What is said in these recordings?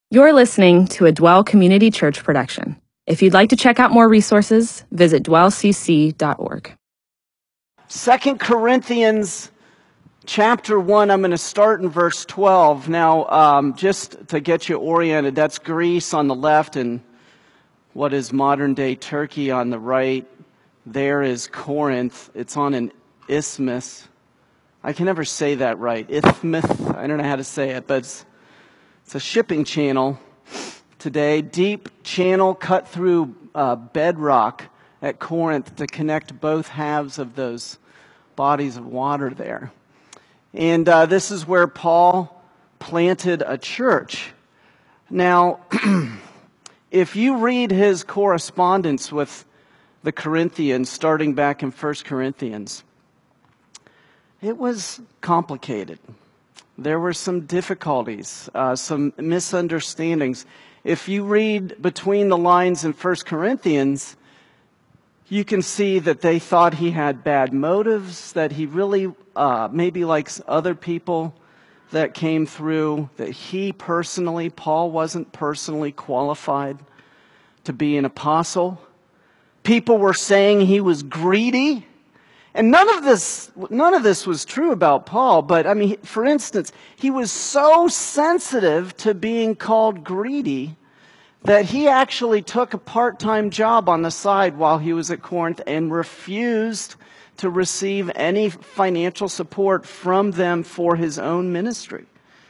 You're listening to a Dwell Community Church production. If you'd like to check out more resources, visit dwellcc.org. 2 Corinthians chapter 1, I'm going to start in verse 12. Now, just to get you oriented, that's Greece on the left and what is modern-day Turkey on the right. There is Corinth. It's on an isthmus. I can never say that right. Isthmus. I don't know how to say it, but it's a shipping channel today. Deep channel cut through bedrock at Corinth to connect both halves of those bodies of water there. And this is where Paul planted a church. Now, if you read his correspondence with the Corinthians, starting back in 1 Corinthians, it was complicated. There were some difficulties, some misunderstandings. If you read between the lines in 1 Corinthians, you can see that they thought he had bad motives, that he really, maybe like other people that came through, that he personally, Paul wasn't personally qualified to be an apostle. People were saying he was greedy. And none of this was true about Paul, but I mean, for instance, he was so sensitive to being called greedy that he actually took a part-time job on the side while he was at Corinth and refused to receive any financial support from them for his own ministry.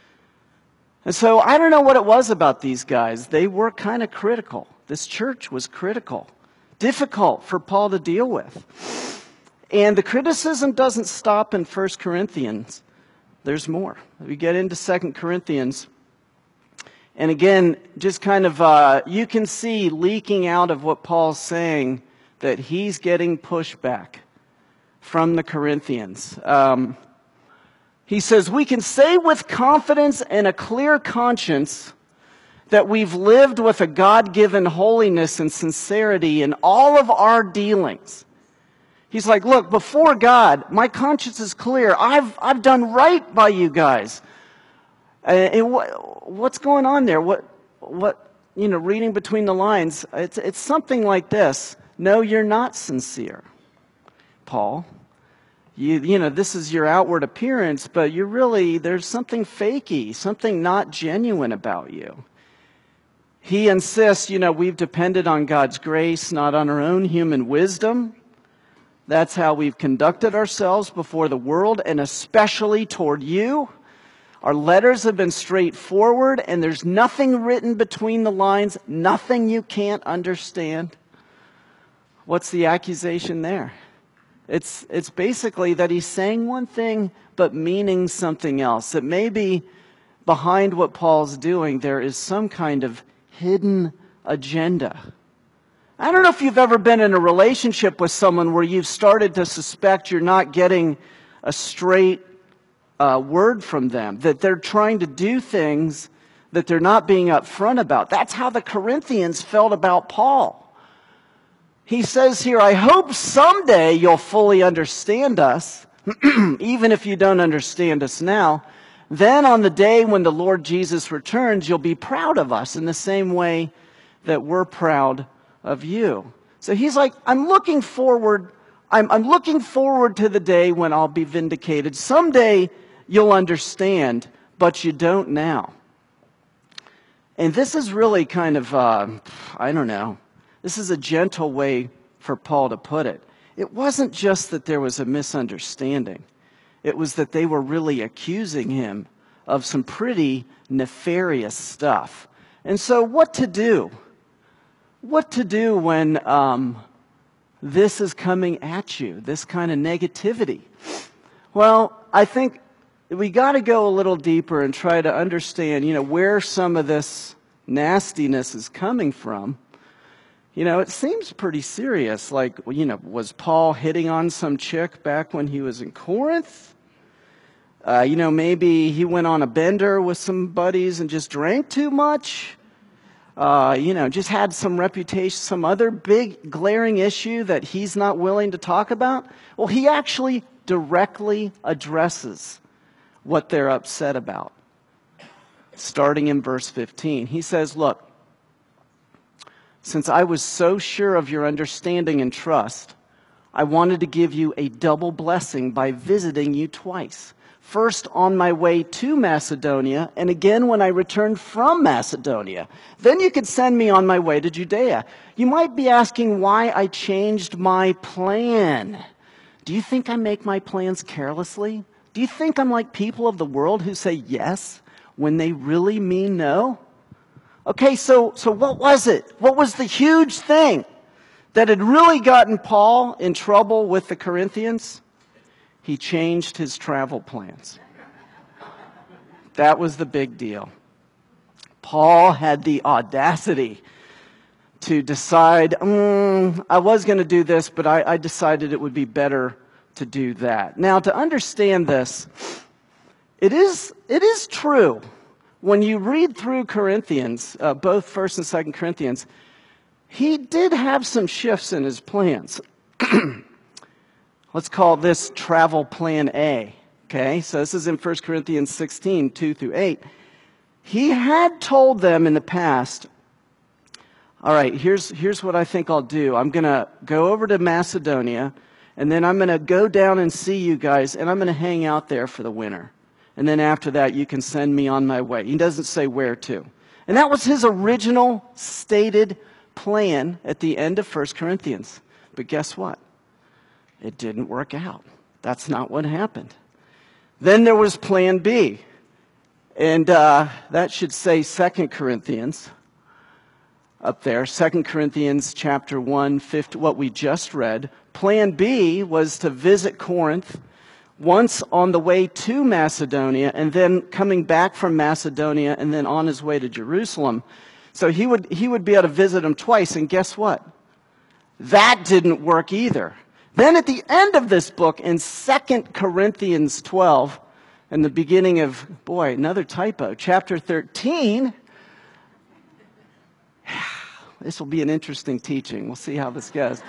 And so I don't know what it was about these guys. They were kind of critical. This church was critical, difficult for Paul to deal with. And the criticism doesn't stop in 1 Corinthians. There's more. We get into 2 Corinthians. And again, just kind of, you can see leaking out of what Paul's saying that he's getting pushback from the Corinthians. He says, we can say with confidence and a clear conscience that we've lived with a God-given holiness and sincerity in all of our dealings. He's like, look, before God, my conscience is clear. I've done right by you guys. And what's going on there? What reading between the lines, it's something like this. No, you're not sincere, Paul. This is your outward appearance, but there's something fakey, something not genuine about you. He insists, we've depended on God's grace, not on our own human wisdom. That's how we've conducted ourselves before the world, and especially toward you. Our letters have been straightforward, and there's nothing written between the lines, nothing you can't understand. What's the accusation there? It's basically that he's saying one thing, but meaning something else. That maybe behind what Paul's doing, there is some kind of hidden agenda. I don't know if you've ever been in a relationship with someone where you've started to suspect you're not getting a straight word from them, that they're trying to do things that they're not being upfront about. That's how the Corinthians felt about Paul. He says here, I hope someday you'll fully understand us, even if you don't understand us now. Then on the day when the Lord Jesus returns, you'll be proud of us in the same way that we're proud of you. So he's like, I'm looking forward to the day when I'll be vindicated. Someday you'll understand, but you don't now. And this is really kind of, this is a gentle way for Paul to put it. It wasn't just that there was a misunderstanding. It was that they were really accusing him of some pretty nefarious stuff. And so what to do? What to do when this is coming at you, this kind of negativity? Well, I think we got to go a little deeper and try to understand, where some of this nastiness is coming from. It seems pretty serious. Like, was Paul hitting on some chick back when he was in Corinth? Maybe he went on a bender with some buddies and just drank too much. Just had some reputation, some other big glaring issue that he's not willing to talk about. Well, he actually directly addresses what they're upset about. starting in verse 15. He says, look, since I was so sure of your understanding and trust, I wanted to give you a double blessing by visiting you twice. First on my way to Macedonia, and again when I returned from Macedonia. Then you could send me on my way to Judea. You might be asking why I changed my plan. Do you think I make my plans carelessly? Do you think I'm like people of the world who say yes when they really mean no? Okay, so what was it? What was the huge thing that had really gotten Paul in trouble with the Corinthians? He changed his travel plans. That was the big deal. Paul had the audacity to decide, I was going to do this, but I decided it would be better to do that. Now, to understand this, it is true. When you read through Corinthians, both 1st and 2nd Corinthians, he did have some shifts in his plans. Let's call this travel plan A. Okay, so this is in 1 Corinthians 16, 2 through 8. He had told them in the past, all right, here's what I think I'll do. I'm going to go over to Macedonia, and then I'm going to go down and see you guys, and I'm going to hang out there for the winter. And then after that, you can send me on my way. He doesn't say where to. And that was his original stated plan at the end of 1 Corinthians. But guess what? It didn't work out. That's not what happened. Then there was plan B. And that should say 2 Corinthians up there. 2 Corinthians chapter 1, what we just read. Plan B was to visit Corinth once on the way to Macedonia, and then coming back from Macedonia, and then on his way to Jerusalem. So he would be able to visit him twice, and guess what? That didn't work either. Then at the end of this book, in 2 Corinthians 12, and the beginning of, boy, another typo, chapter 13, this will be an interesting teaching. We'll see how this goes.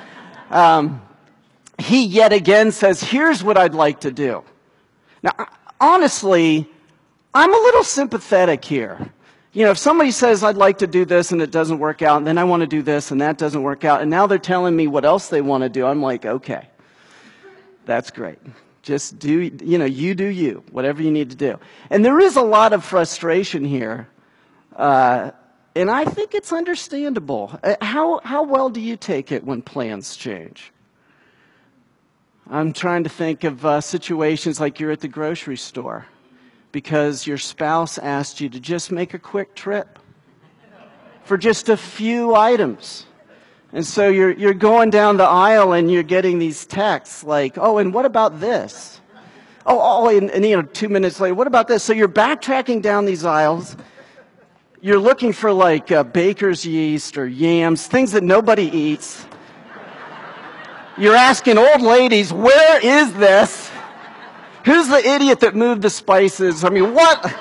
He yet again says, here's what I'd like to do. Now, honestly, I'm a little sympathetic here. You know, if somebody says, I'd like to do this and it doesn't work out, and then I want to do this and that doesn't work out, and now they're telling me what else they want to do, I'm like, okay, that's great. Just do, you do you, whatever you need to do. And there is a lot of frustration here, and I think it's understandable. How well do you take it when plans change? I'm trying to think of situations like you're at the grocery store because your spouse asked you to just make a quick trip for just a few items. And so you're going down the aisle and you're getting these texts like, oh, and what about this? And 2 minutes later, what about this? So you're backtracking down these aisles. You're looking for like baker's yeast or yams, things that nobody eats. You're asking old ladies, where is this? Who's the idiot that moved the spices? I mean, what,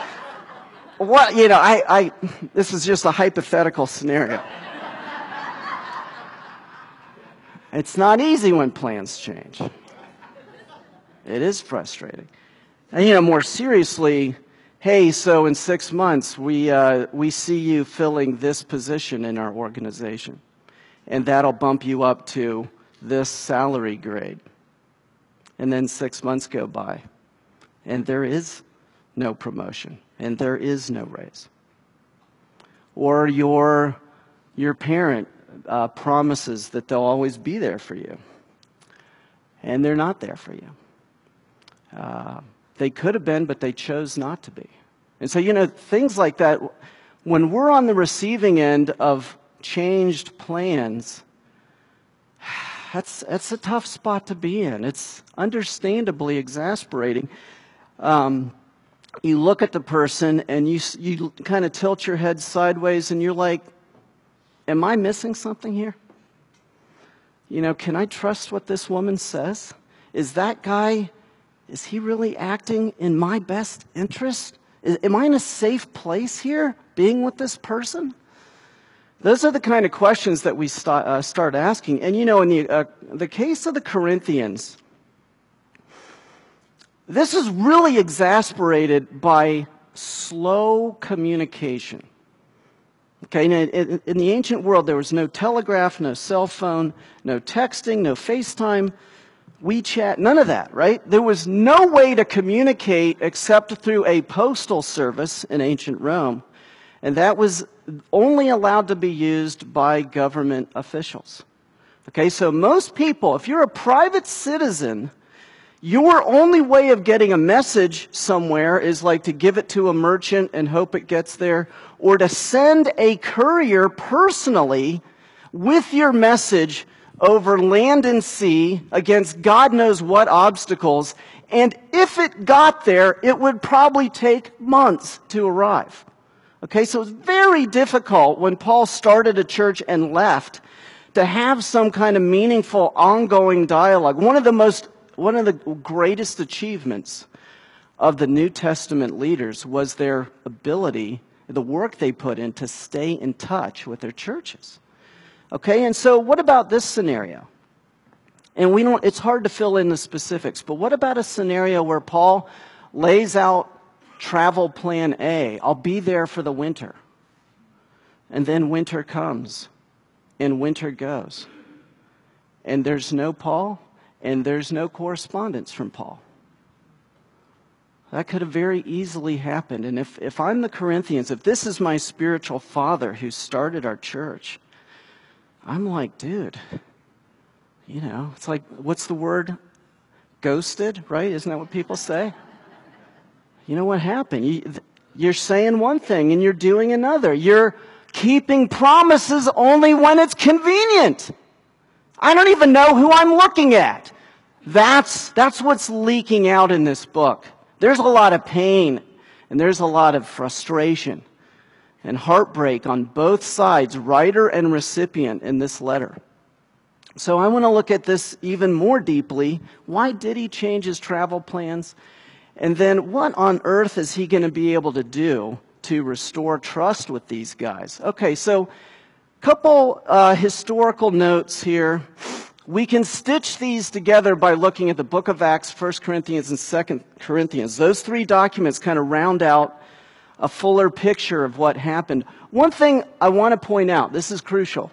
this is just a hypothetical scenario. It's not easy when plans change. It is frustrating. And, more seriously, hey, so in 6 months, we see you filling this position in our organization. And that'll bump you up to this salary grade. And then 6 months go by, and there is no promotion, and there is no raise. Or your parent promises that they'll always be there for you, and they're not there for you. They could have been, but they chose not to be. And so, things like that, when we're on the receiving end of changed plans, that's a tough spot to be in. It's understandably exasperating. You look at the person and you kind of tilt your head sideways and you're like, am I missing something here? Can I trust what this woman says? Is that guy, is he really acting in my best interest? Am I in a safe place here being with this person? Those are the kind of questions that we start asking. And, in the case of the Corinthians, this is really exasperated by slow communication. Okay, in the ancient world, there was no telegraph, no cell phone, no texting, no FaceTime, WeChat, none of that, right? There was no way to communicate except through a postal service in ancient Rome, and that was only allowed to be used by government officials. Okay, so most people, if you're a private citizen, your only way of getting a message somewhere is like to give it to a merchant and hope it gets there, or to send a courier personally with your message over land and sea against God knows what obstacles. And if it got there, it would probably take months to arrive. Okay, so it's very difficult when Paul started a church and left to have some kind of meaningful ongoing dialogue. One of the greatest achievements of the New Testament leaders was their ability, the work they put in to stay in touch with their churches. Okay, and so what about this scenario? And it's hard to fill in the specifics, but what about a scenario where Paul lays out travel plan A? I'll be there for the winter. And then winter comes, and winter goes. And there's no Paul, and there's no correspondence from Paul. That could have very easily happened. And if I'm the Corinthians, if this is my spiritual father who started our church, I'm like, dude, it's like, what's the word? Ghosted, right? Isn't that what people say? You know what happened? You're saying one thing and you're doing another. You're keeping promises only when it's convenient. I don't even know who I'm looking at. That's what's leaking out in this book. There's a lot of pain and there's a lot of frustration and heartbreak on both sides, writer and recipient, in this letter. So I want to look at this even more deeply. Why did he change his travel plans? And then what on earth is he going to be able to do to restore trust with these guys? Okay, so a couple historical notes here. We can stitch these together by looking at the book of Acts, 1 Corinthians, and 2 Corinthians. Those three documents kind of round out a fuller picture of what happened. One thing I want to point out, this is crucial,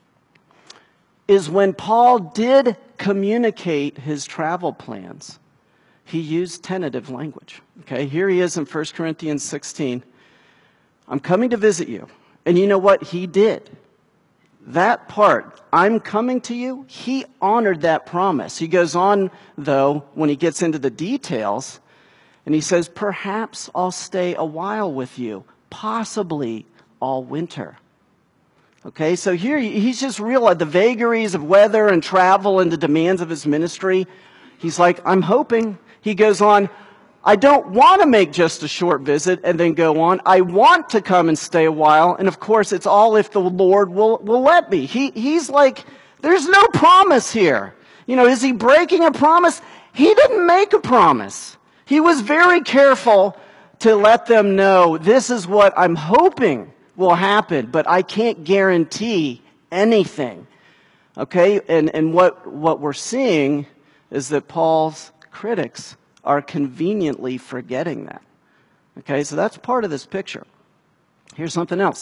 is when Paul did communicate his travel plans, he used tentative language. Okay, here he is in 1 Corinthians 16. I'm coming to visit you. And you know what he did? That part, I'm coming to you, he honored that promise. He goes on, though, when he gets into the details, and he says, perhaps I'll stay a while with you, possibly all winter. Okay, so here he's just realized the vagaries of weather and travel and the demands of his ministry. He's like, I'm hoping. He goes on, I don't want to make just a short visit and then go on. I want to come and stay a while. And of course, it's all if the Lord will let me. He's like, there's no promise here. Is he breaking a promise? He didn't make a promise. He was very careful to let them know, this is what I'm hoping will happen, but I can't guarantee anything. Okay? And what we're seeing is that Paul's critics are conveniently forgetting that. Okay? So that's part of this picture. Here's something else.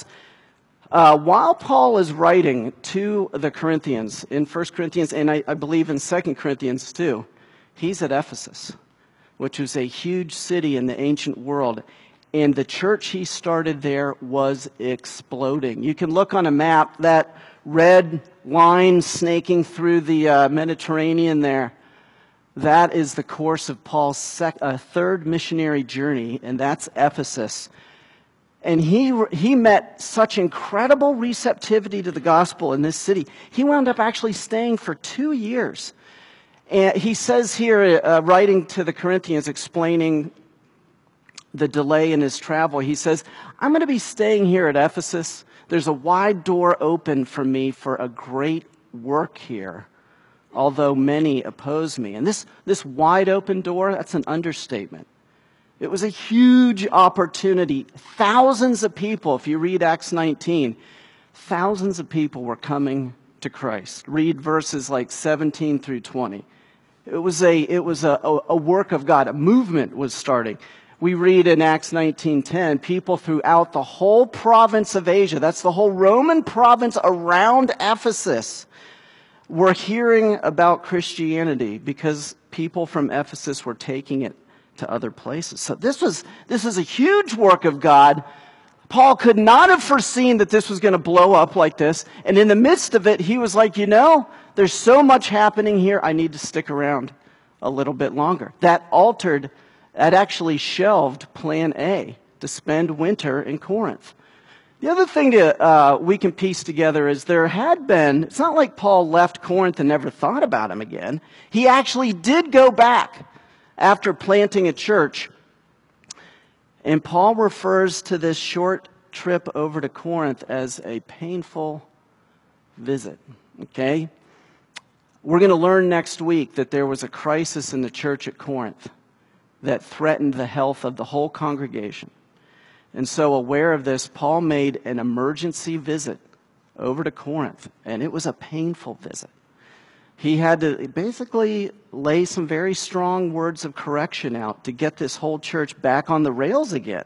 While Paul is writing to the Corinthians in 1 Corinthians, and I believe in 2 Corinthians too, he's at Ephesus, which was a huge city in the ancient world. And the church he started there was exploding. You can look on a map, that red line snaking through the Mediterranean there. That is the course of Paul's third missionary journey, and that's Ephesus. And he met such incredible receptivity to the gospel in this city. He wound up actually staying for 2 years. And he says here, writing to the Corinthians, explaining the delay in his travel, he says, I'm going to be staying here at Ephesus. There's a wide door open for me for a great work here, although many oppose me. And this wide open door, that's an understatement. It was a huge opportunity. Thousands of people, if you read Acts 19, thousands of people were coming to Christ. Read verses like 17 through 20. It was a work of God. A movement was starting. We read in Acts 19:10, people throughout the whole province of Asia, that's the whole Roman province around Ephesus, were hearing about Christianity because people from Ephesus were taking it to other places. So this is a huge work of God. Paul could not have foreseen that this was going to blow up like this. And in the midst of it, he was like, there's so much happening here, I need to stick around a little bit longer. That actually shelved plan A, to spend winter in Corinth. The other thing we can piece together is it's not like Paul left Corinth and never thought about him again. He actually did go back after planting a church. And Paul refers to this short trip over to Corinth as a painful visit. Okay? We're going to learn next week that there was a crisis in the church at Corinth that threatened the health of the whole congregation. And so, aware of this, Paul made an emergency visit over to Corinth, and it was a painful visit. He had to basically lay some very strong words of correction out to get this whole church back on the rails again.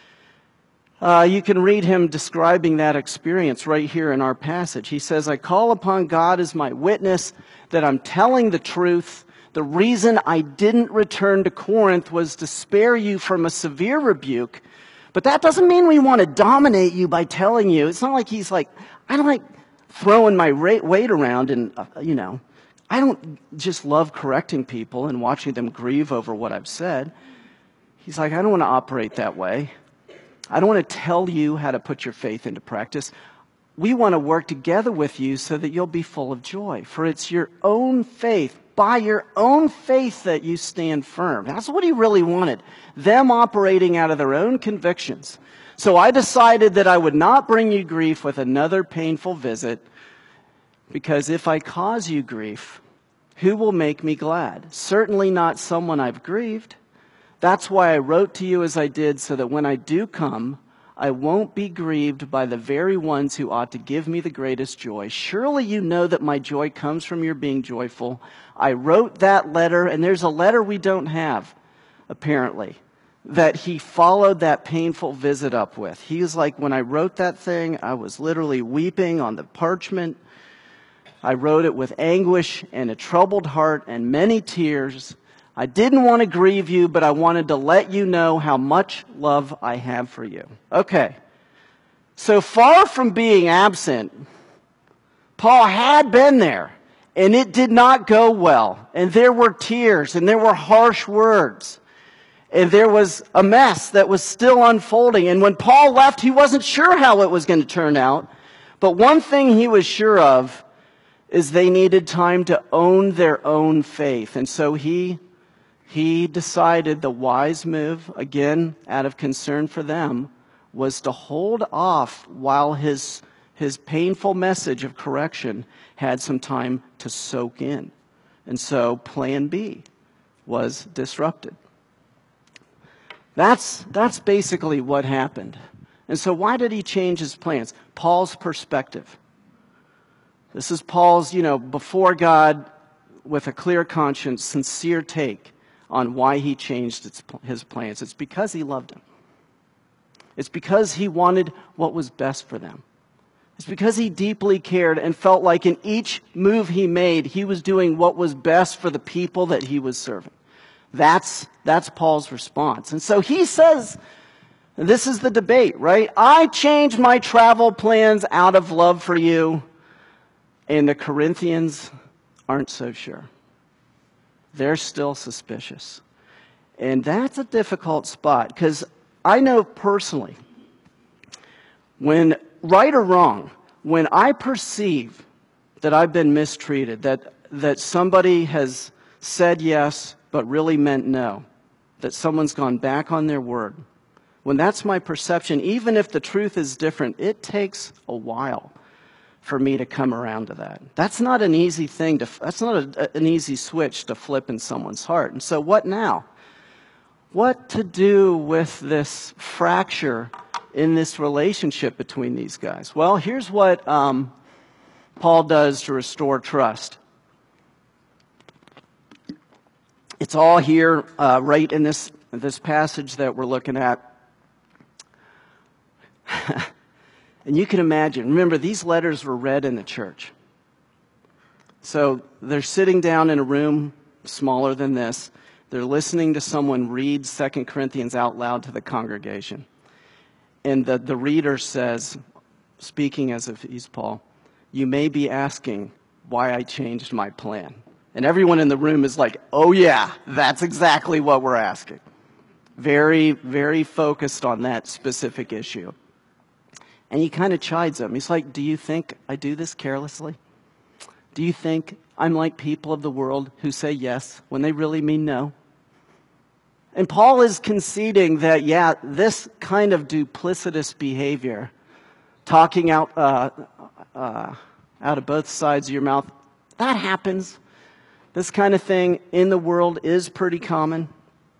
You can read him describing that experience right here in our passage. He says, I call upon God as my witness that I'm telling the truth. The reason I didn't return to Corinth was to spare you from a severe rebuke. But that doesn't mean we want to dominate you by telling you. It's not like he's like, I don't like throwing my weight around and, I don't just love correcting people and watching them grieve over what I've said. He's like, I don't want to operate that way. I don't want to tell you how to put your faith into practice. We want to work together with you so that you'll be full of joy. For it's your own faith, by your own faith that you stand firm. That's what he really wanted. Them operating out of their own convictions. So I decided that I would not bring you grief with another painful visit, because if I cause you grief, who will make me glad? Certainly not someone I've grieved. That's why I wrote to you as I did, so that when I do come, I won't be grieved by the very ones who ought to give me the greatest joy. Surely you know that my joy comes from your being joyful. I wrote that letter, and there's a letter we don't have, apparently, that he followed that painful visit up with. He was like, when I wrote that thing, I was literally weeping on the parchment. I wrote it with anguish and a troubled heart and many tears. I didn't want to grieve you, but I wanted to let you know how much love I have for you. Okay. So far from being absent, Paul had been there, and it did not go well. And there were tears, and there were harsh words. And there was a mess that was still unfolding. And when Paul left, he wasn't sure how it was going to turn out. But one thing he was sure of is they needed time to own their own faith. And so he decided the wise move, again, out of concern for them, was to hold off while his painful message of correction had some time to soak in. And so plan B was disrupted. That's basically what happened. And so why did he change his plans? Paul's perspective. This is Paul's, before God, with a clear conscience, sincere take on why he changed his plans. It's because he loved them. It's because he wanted what was best for them. It's because he deeply cared and felt like in each move he made, he was doing what was best for the people that he was serving. That's Paul's response. And so he says, this is the debate, right? I changed my travel plans out of love for you, and the Corinthians aren't so sure. They're still suspicious. And that's a difficult spot, because I know personally, when, right or wrong, when I perceive that I've been mistreated, that somebody has said yes but really meant no, that someone's gone back on their word, when that's my perception, even if the truth is different, it takes a while for me to come around to that. That's not an easy thing that's not an easy switch to flip in someone's heart. And so what now? What to do with this fracture in this relationship between these guys? Well, here's what Paul does to restore trust. It's all here right in this this passage that we're looking at. And you can imagine, remember, these letters were read in the church. So they're sitting down in a room smaller than this. They're listening to someone read 2 Corinthians out loud to the congregation. And the reader says, speaking as if he's Paul, "You may be asking why I changed my plan." And everyone in the room is like, "Oh yeah, that's exactly what we're asking." Very, very focused on that specific issue. And he kind of chides them. He's like, "Do you think I do this carelessly? Do you think I'm like people of the world who say yes when they really mean no?" And Paul is conceding that, yeah, this kind of duplicitous behavior, talking out of both sides of your mouth, that happens. This kind of thing in the world is pretty common.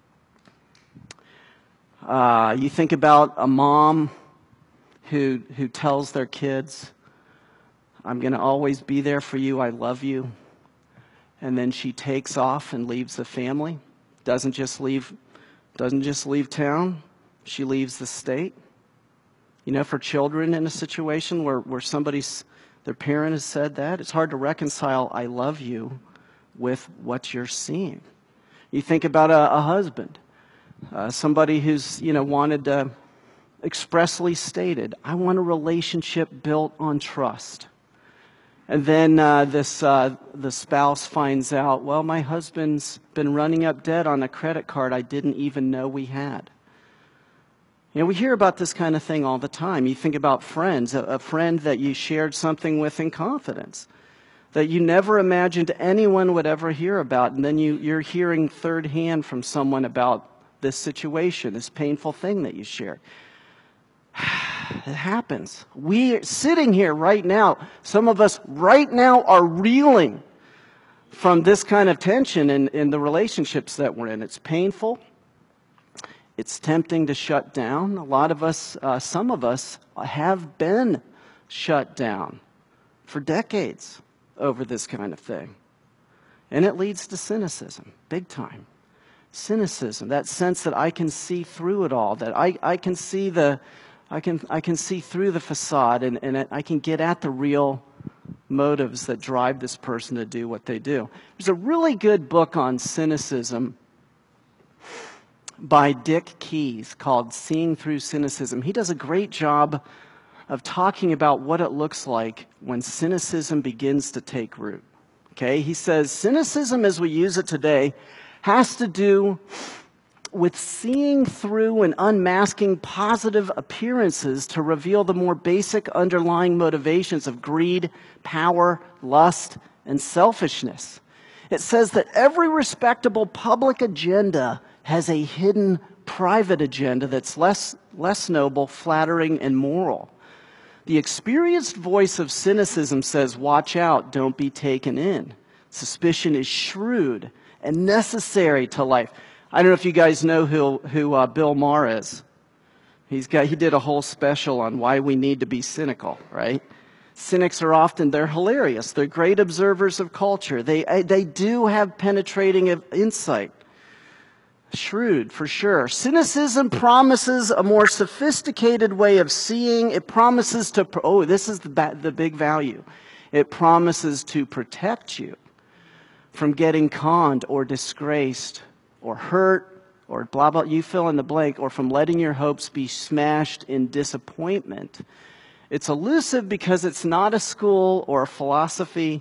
You think about a mom who tells their kids, "I'm going to always be there for you, I love you." And then she takes off and leaves the family. Doesn't just leave town, she leaves the state. You know, for children in a situation where their parent has said that, it's hard to reconcile "I love you" with what you're seeing. You think about a husband, somebody who's, wanted to expressly stated, "I want a relationship built on trust." And then the spouse finds out, "Well, my husband's been running up debt on a credit card I didn't even know we had." We hear about this kind of thing all the time. You think about friends, a friend that you shared something with in confidence, that you never imagined anyone would ever hear about, and then you're hearing third hand from someone about this situation, this painful thing that you shared. It happens. We're sitting here right now. Some of us right now are reeling from this kind of tension in the relationships that we're in. It's painful. It's tempting to shut down. A lot of us, some of us have been shut down for decades over this kind of thing. And it leads to cynicism, big time. Cynicism, that sense that I can see through it all, that I can see I can see through the facade, and I can get at the real motives that drive this person to do what they do. There's a really good book on cynicism by Dick Keyes called "Seeing Through Cynicism." He does a great job of talking about what it looks like when cynicism begins to take root. Okay, he says, cynicism as we use it today has to do with seeing through and unmasking positive appearances to reveal the more basic underlying motivations of greed, power, lust, and selfishness. It says that every respectable public agenda has a hidden private agenda that's less noble, flattering, and moral. The experienced voice of cynicism says, "Watch out, don't be taken in." Suspicion is shrewd and necessary to life. I don't know if you guys know who Bill Maher is. He did a whole special on why we need to be cynical, right? Cynics are they're hilarious. They're great observers of culture. They do have penetrating insight. Shrewd, for sure. Cynicism promises a more sophisticated way of seeing. It promises this is the big value. It promises to protect you from getting conned or disgraced or hurt or blah, blah, you fill in the blank, or from letting your hopes be smashed in disappointment. It's elusive because it's not a school or a philosophy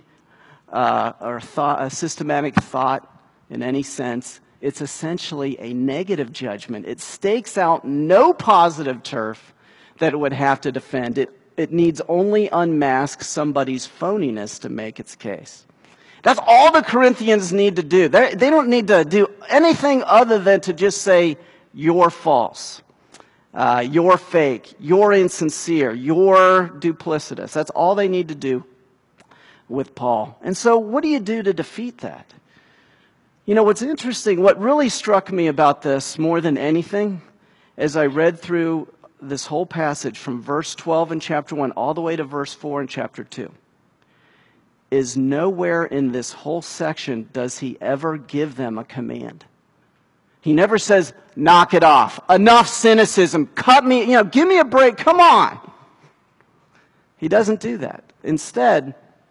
or a systematic thought in any sense. It's essentially a negative judgment. It stakes out no positive turf that it would have to defend. It needs only unmask somebody's phoniness to make its case. That's all the Corinthians need to do. They don't need to do anything other than to just say, "You're false. You're fake. You're insincere. You're duplicitous." That's all they need to do with Paul. And so what do you do to defeat that? What's interesting, what really struck me about this more than anything, as I read through this whole passage from verse 12 in chapter 1 all the way to verse 4 in chapter 2, is nowhere in this whole section does he ever give them a command. He never says, knock it off. Enough cynicism. Cut me, give me a break. Come on. He doesn't do that. Instead,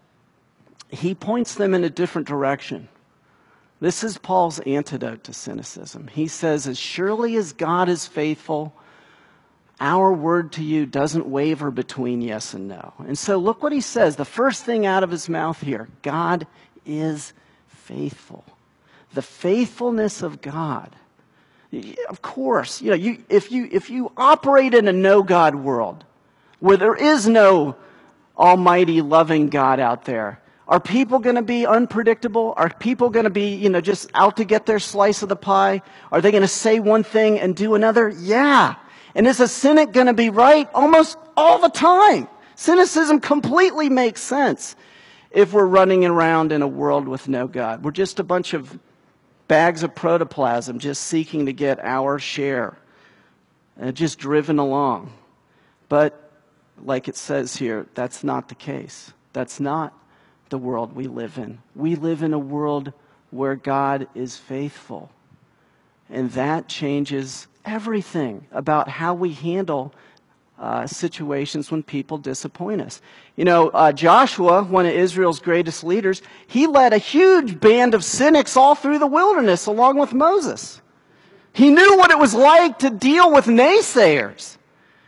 he points them in a different direction. This is Paul's antidote to cynicism. He says, as surely as God is faithful, our word to you doesn't waver between yes and no. And so look what he says. The first thing out of his mouth here, God is faithful. The faithfulness of God. Of course, if you operate in a no-God world, where there is no almighty, loving God out there, are people going to be unpredictable? Are people going to be, just out to get their slice of the pie? Are they going to say one thing and do another? Yeah. And is a cynic going to be right? Almost all the time. Cynicism completely makes sense if we're running around in a world with no God. We're just a bunch of bags of protoplasm just seeking to get our share, and just driven along. But like it says here, that's not the case. That's not the world we live in. We live in a world where God is faithful. And that changes everything about how we handle situations when people disappoint us. Joshua, one of Israel's greatest leaders, he led a huge band of cynics all through the wilderness along with Moses. He knew what it was like to deal with naysayers.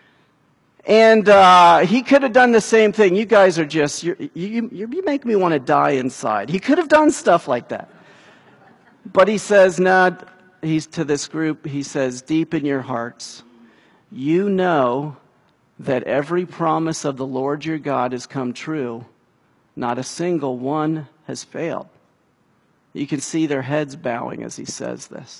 And he could have done the same thing. You guys are just, you make me want to die inside. He could have done stuff like that. But he says, he's to this group, he says, deep in your hearts, you know that every promise of the Lord your God has come true. Not a single one has failed. You can see their heads bowing as he says this.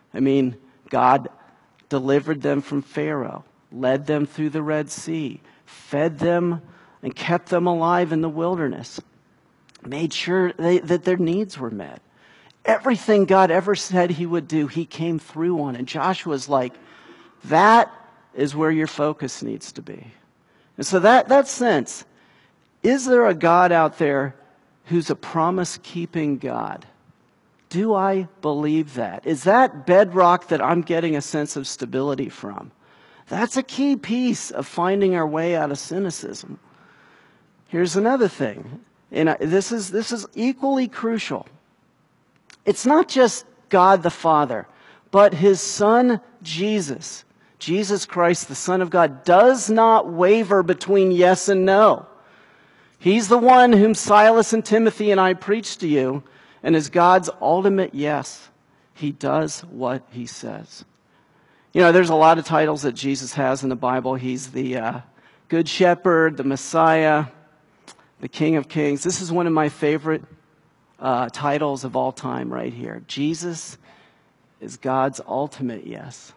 God delivered them from Pharaoh, led them through the Red Sea, fed them and kept them alive in the wilderness, made sure that their needs were met. Everything God ever said he would do, he came through on. And Joshua's like, that is where your focus needs to be. And so that sense, is there a God out there who's a promise-keeping God? Do I believe that? Is that bedrock that I'm getting a sense of stability from? That's a key piece of finding our way out of cynicism. Here's another thing, and this is equally crucial. It's not just God the Father, but his Son, Jesus Christ, the Son of God, does not waver between yes and no. He's the one whom Silas and Timothy and I preached to you, and is God's ultimate yes. He does what he says. There's a lot of titles that Jesus has in the Bible. He's the Good Shepherd, the Messiah, the King of Kings. This is one of my favorite titles of all time right here. Jesus is God's ultimate yes.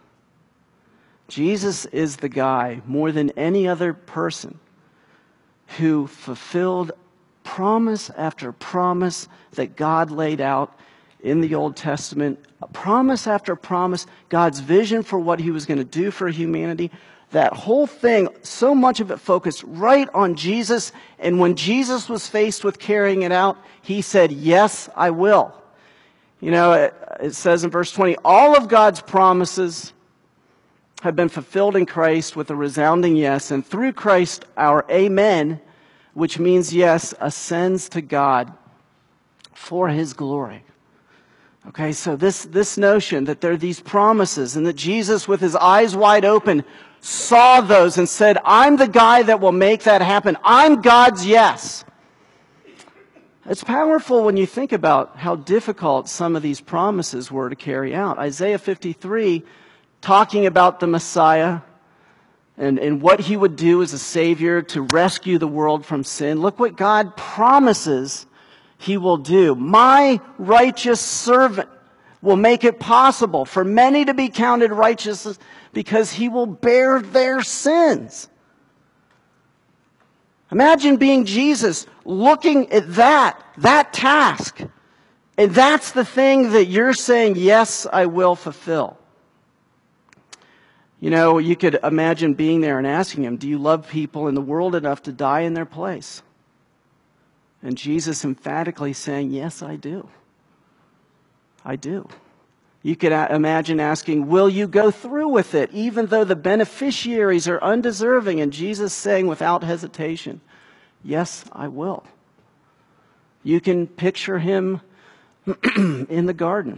Jesus is the guy, more than any other person, who fulfilled promise after promise that God laid out in the Old Testament. Promise after promise, God's vision for what he was going to do for humanity. That whole thing, so much of it focused right on Jesus. And when Jesus was faced with carrying it out, he said, yes, I will. It says in verse 20, all of God's promises have been fulfilled in Christ with a resounding yes. And through Christ, our amen, which means yes, ascends to God for his glory. Okay, so this notion that there are these promises and that Jesus, with his eyes wide open, saw those and said, I'm the guy that will make that happen. I'm God's yes. It's powerful when you think about how difficult some of these promises were to carry out. Isaiah 53, talking about the Messiah and what he would do as a Savior to rescue the world from sin. Look what God promises he will do. My righteous servant will make it possible for many to be counted righteous because he will bear their sins. Imagine being Jesus, looking at that task. And that's the thing that you're saying, yes, I will fulfill. You could imagine being there and asking him, do you love people in the world enough to die in their place? And Jesus emphatically saying, yes, I do. I do. You could imagine asking, will you go through with it, even though the beneficiaries are undeserving? And Jesus saying without hesitation, yes, I will. You can picture him in the garden.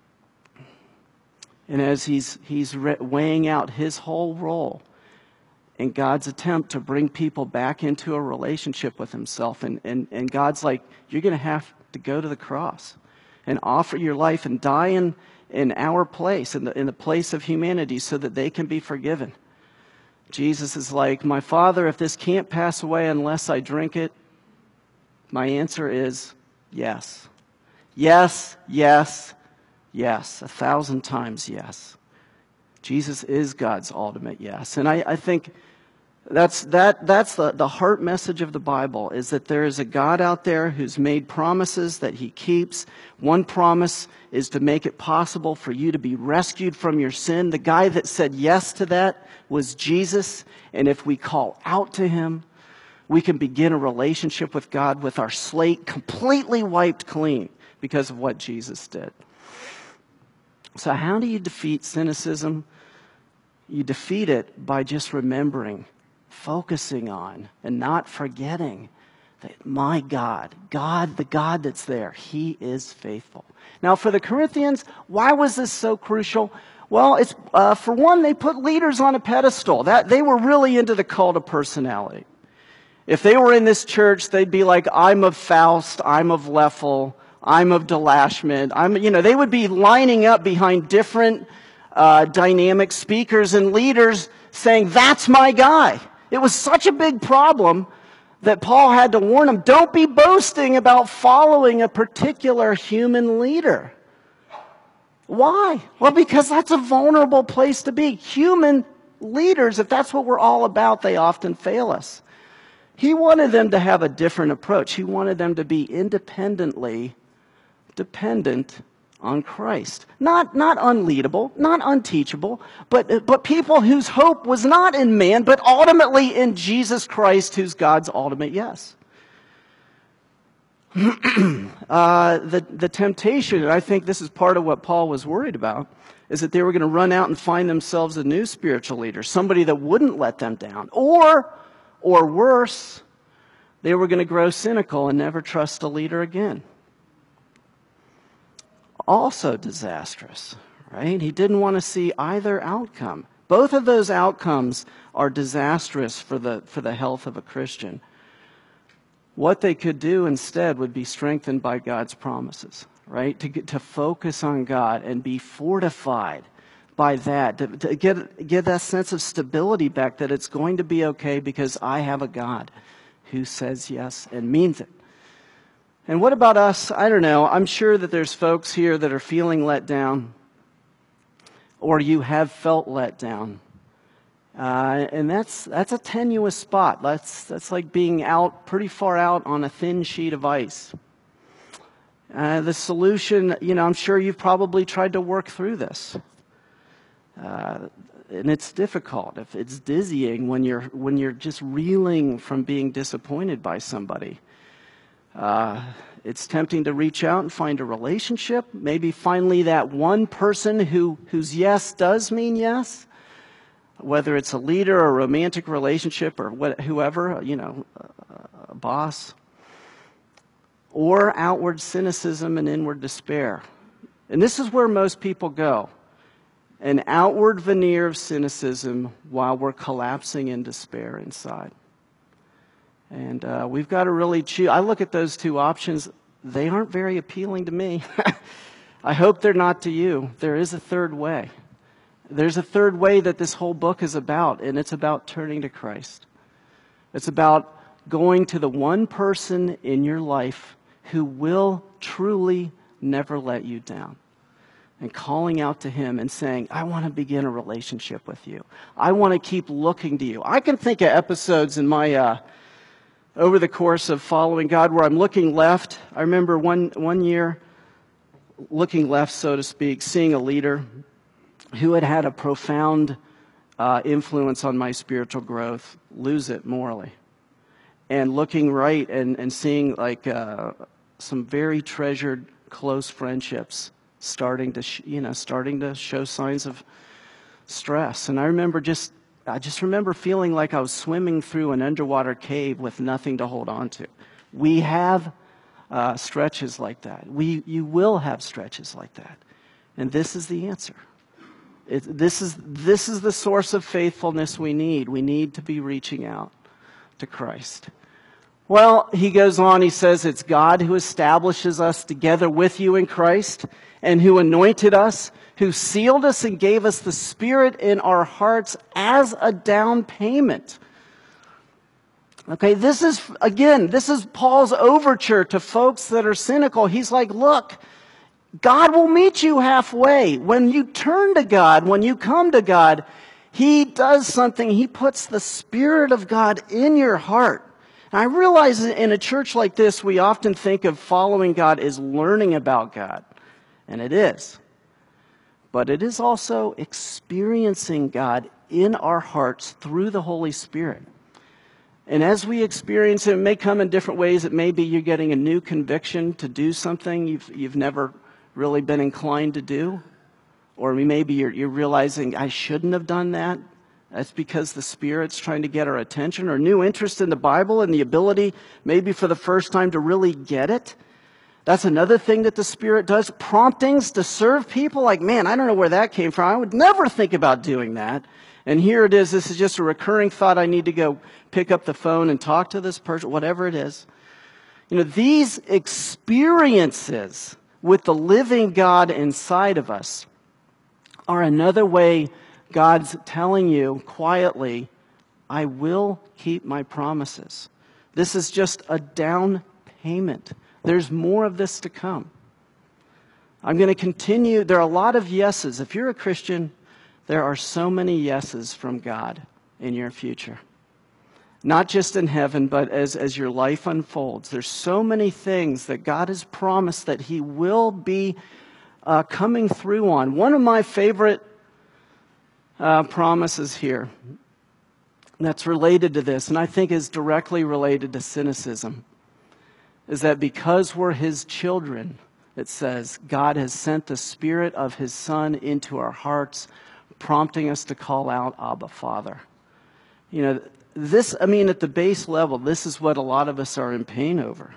And as he's weighing out his whole role in God's attempt to bring people back into a relationship with himself. And God's like, you're going to have to go to the cross and offer your life and die in our place, in the place of humanity, so that they can be forgiven. Jesus is like, my Father, if this can't pass away unless I drink it, my answer is yes. Yes, yes, yes. 1,000 times yes. Jesus is God's ultimate yes. And I think that's the heart message of the Bible, is that there is a God out there who's made promises that he keeps. One promise is to make it possible for you to be rescued from your sin. The guy that said yes to that was Jesus. And if we call out to him, we can begin a relationship with God with our slate completely wiped clean because of what Jesus did. So how do you defeat cynicism? You defeat it by just remembering, focusing on, and not forgetting that my God, the God that's there, he is faithful. Now for the Corinthians, why was this so crucial? Well, it's for one, they put leaders on a pedestal. That they were really into the cult of personality. If they were in this church, they'd be like, I'm of Faust, I'm of Leffel, I'm of Delashman. They would be lining up behind different dynamic speakers and leaders saying, that's my guy. It was such a big problem that Paul had to warn them, don't be boasting about following a particular human leader. Why? Well, because that's a vulnerable place to be. Human leaders, if that's what we're all about, they often fail us. He wanted them to have a different approach. He wanted them to be independently dependent on Christ. Not unleadable, not unteachable, but people whose hope was not in man, but ultimately in Jesus Christ, who's God's ultimate yes. The temptation, and I think this is part of what Paul was worried about, is that they were going to run out and find themselves a new spiritual leader, somebody that wouldn't let them down. Or worse, they were going to grow cynical and never trust a leader again. Also disastrous, right? He didn't want to see either outcome. Both of those outcomes are disastrous for the health of a Christian. What they could do instead would be strengthened by God's promises, right? To focus on God and be fortified by that, to get that sense of stability back, that it's going to be okay because I have a God who says yes and means it. And what about us? I don't know. I'm sure that there's folks here that are feeling let down, or you have felt let down. And that's a tenuous spot. That's like being out pretty far out on a thin sheet of ice. The solution, I'm sure you've probably tried to work through this. And it's difficult. If it's dizzying when you're just reeling from being disappointed by somebody. It's tempting to reach out and find a relationship. Maybe finally that one person whose yes does mean yes. Whether it's a leader or a romantic relationship or whoever, a boss. Or outward cynicism and inward despair. And this is where most people go. An outward veneer of cynicism while we're collapsing in despair inside. And we've got to really choose. I look at those two options. They aren't very appealing to me. I hope they're not to you. There is a third way. There's a third way that this whole book is about, and it's about turning to Christ. It's about going to the one person in your life who will truly never let you down. And calling out to him and saying, I want to begin a relationship with you. I want to keep looking to you. I can think of episodes in my over the course of following God where I'm looking left. I remember one year looking left, so to speak, seeing a leader who had a profound influence on my spiritual growth lose it morally. And looking right and seeing like some very treasured close friendships starting to show signs of stress. And I just remember feeling like I was swimming through an underwater cave with nothing to hold on to. We have stretches like that. You will have stretches like that. And this is the answer. This is the source of faithfulness we need. We need to be reaching out to Christ. Well, he goes on, he says, it's God who establishes us together with you in Christ, and who anointed us, who sealed us and gave us the Spirit in our hearts as a down payment. Okay, this is Paul's overture to folks that are cynical. He's like, look, God will meet you halfway. When you turn to God, when you come to God, He does something. He puts the Spirit of God in your heart. And I realize in a church like this, we often think of following God as learning about God. And it is. But it is also experiencing God in our hearts through the Holy Spirit. And as we experience it may come in different ways. It may be you're getting a new conviction to do something you've never really been inclined to do. Or maybe you're realizing, I shouldn't have done that. That's because the Spirit's trying to get our attention. Or new interest in the Bible and the ability, maybe for the first time, to really get it. That's another thing that the Spirit does. Promptings to serve people. Like, man, I don't know where that came from. I would never think about doing that. And here it is. This is just a recurring thought. I need to go pick up the phone and talk to this person, whatever it is. These experiences with the living God inside of us are another way God's telling you quietly, I will keep my promises. This is just a down payment. There's more of this to come. I'm going to continue. There are a lot of yeses. If you're a Christian, there are so many yeses from God in your future. Not just in heaven, but as your life unfolds. There's so many things that God has promised that He will be coming through on. One of my favorite promises here that's related to this, and I think is directly related to cynicism, is that because we're His children, it says, God has sent the Spirit of His Son into our hearts, prompting us to call out, Abba, Father. At the base level, this is what a lot of us are in pain over.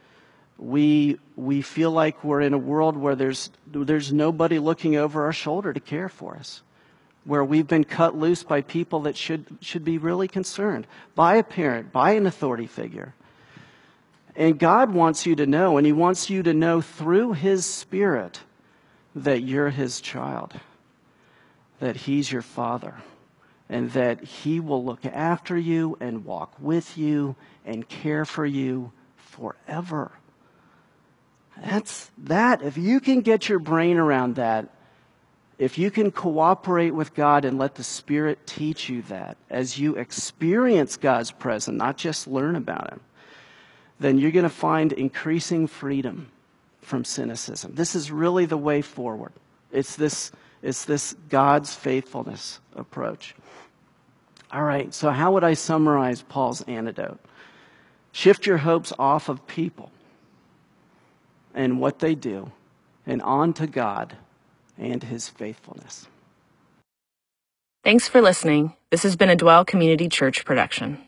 We feel like we're in a world where there's nobody looking over our shoulder to care for us, where we've been cut loose by people that should be really concerned, by a parent, by an authority figure. And God wants you to know, and He wants you to know through His Spirit that you're His child, that He's your Father, and that He will look after you and walk with you and care for you forever. That's that. If you can get your brain around that, if you can cooperate with God and let the Spirit teach you that as you experience God's presence, not just learn about Him, then you're going to find increasing freedom from cynicism. This is really the way forward. It's this God's faithfulness approach. All right, so how would I summarize Paul's antidote? Shift your hopes off of people and what they do and on to God and His faithfulness. Thanks for listening. This has been a Dwell Community Church production.